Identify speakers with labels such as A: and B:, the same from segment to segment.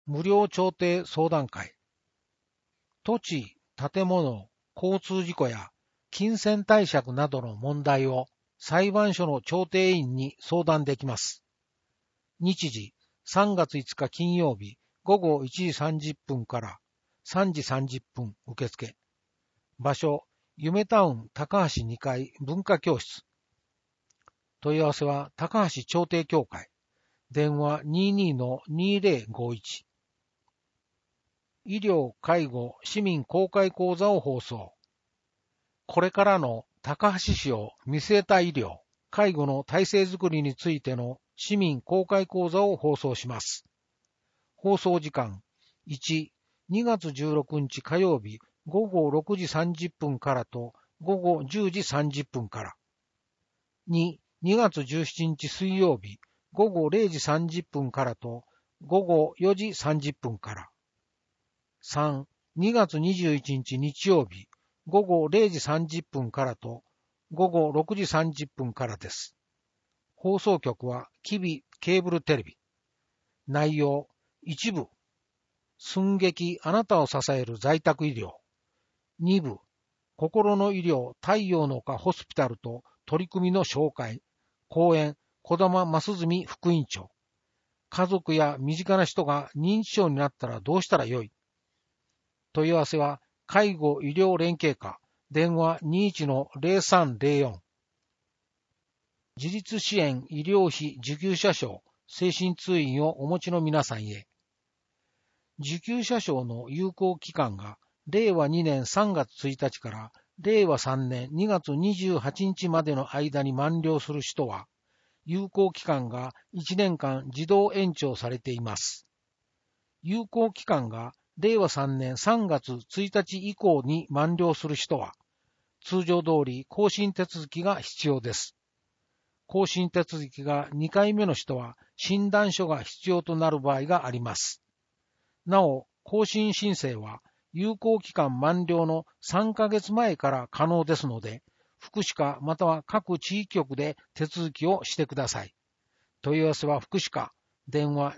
A: 無料調停相談会。土地、建物、交通事故や金銭貸借などの問題を裁判所の調停員に相談できます。日時、3月5日金曜日午後1時30分から3時30分受付。場所、夢タウン高橋2階文化教室。問い合わせは高橋調停協会。電話 22-2051。医療・介護・市民公開講座を放送。これからの高橋市を見据えた医療・介護の体制づくりについての市民公開講座を放送します。放送時間1、2月16日火曜日午後6時30分からと午後10時30分から。2、2月17日水曜日午後0時30分からと午後4時30分から。3、2月21日日曜日午後0時30分からと午後6時30分からです。放送局はキビケーブルテレビ。内容、1部、寸劇あなたを支える在宅医療。2部、心の医療太陽の丘ホスピタルと取り組みの紹介。講演、児玉増住副院長。家族や身近な人が認知症になったらどうしたらよい。問い合わせは介護医療連携課電話 21-0304。自立支援医療費受給者証精神通院をお持ちの皆さんへ。受給者証の有効期間が令和2年3月1日から令和3年2月28日までの間に満了する人は、有効期間が1年間自動延長されています。有効期間が令和3年3月1日以降に満了する人は、通常通り更新手続きが必要です。更新手続きが2回目の人は診断書が必要となる場合があります。なお、更新申請は有効期間満了の3ヶ月前から可能ですので、福祉課または各地域局で手続きをしてください。問い合わせは福祉課、電話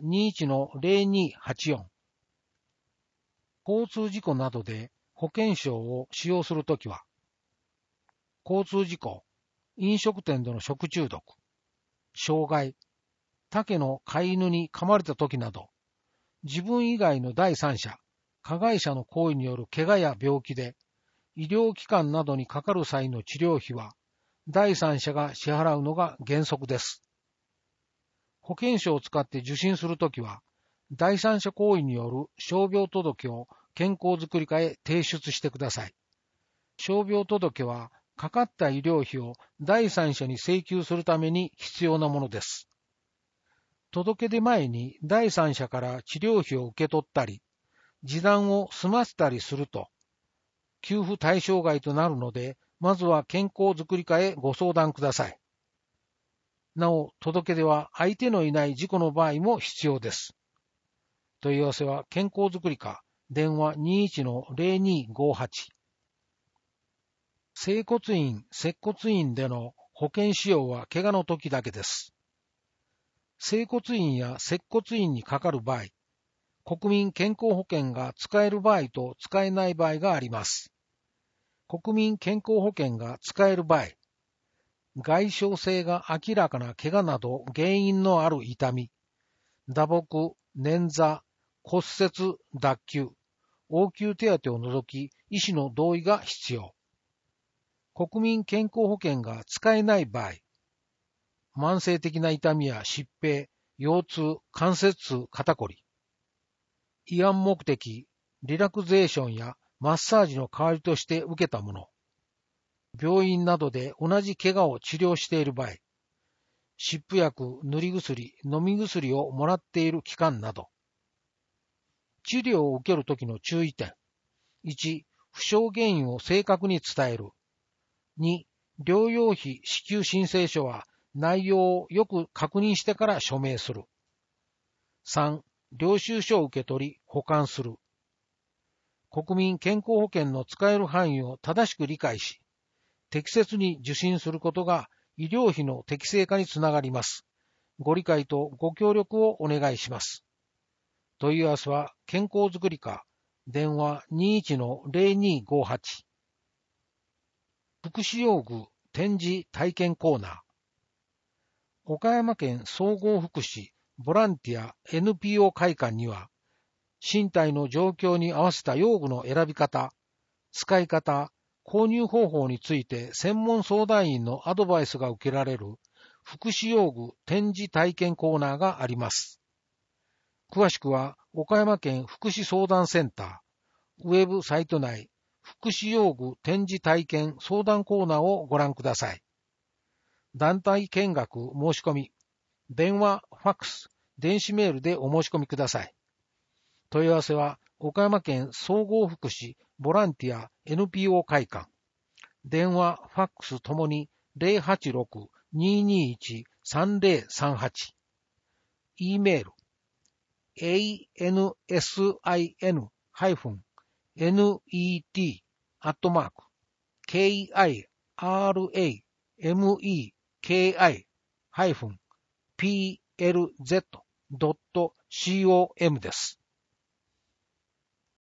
A: 21-0284。交通事故などで保険証を使用するときは、交通事故、飲食店での食中毒、傷害、他の飼い犬に噛まれたときなど、自分以外の第三者、加害者の行為による怪我や病気で、医療機関などにかかる際の治療費は、第三者が支払うのが原則です。保険証を使って受診するときは、第三者行為による傷病届を健康づくり課へ提出してください。傷病届は、かかった医療費を第三者に請求するために必要なものです。届け出前に第三者から治療費を受け取ったり、示談を済ませたりすると、給付対象外となるので、まずは健康づくり課へご相談ください。なお、届け出は相手のいない事故の場合も必要です。問い合わせは健康づくり課、電話 21-0258。整骨院、接骨院での保険使用は怪我の時だけです。整骨院や接骨院にかかる場合、国民健康保険が使える場合と使えない場合があります。国民健康保険が使える場合、外傷性が明らかな怪我など原因のある痛み、打撲、捻挫、骨折、脱臼、応急手当を除き医師の同意が必要。国民健康保険が使えない場合、慢性的な痛みや疾病、腰痛、関節痛、肩こり、慰安目的、リラクゼーションやマッサージの代わりとして受けたもの、病院などで同じ怪我を治療している場合、湿布薬、塗り薬、飲み薬をもらっている期間など、治療を受けるときの注意点。1、負傷原因を正確に伝える。2、療養費支給申請書は内容をよく確認してから署名する。3、領収書を受け取り保管する。国民健康保険の使える範囲を正しく理解し、適切に受診することが医療費の適正化につながります。ご理解とご協力をお願いします。 問い合わせは健康づくり課、電話 21-0258。福祉用具展示体験コーナー。岡山県総合福祉ボランティア NPO 会館には、身体の状況に合わせた用具の選び方、使い方、購入方法について専門相談員のアドバイスが受けられる福祉用具展示体験コーナーがあります。詳しくは岡山県福祉相談センター、ウェブサイト内福祉用具展示体験相談コーナーをご覧ください。団体見学申し込み、電話、ファックス、電子メールでお申し込みください。問い合わせは岡山県総合福祉ボランティア NPO 会館。電話、ファックスともに 086-221-3038。E メール、ansin-net-kiramek-plz.com です。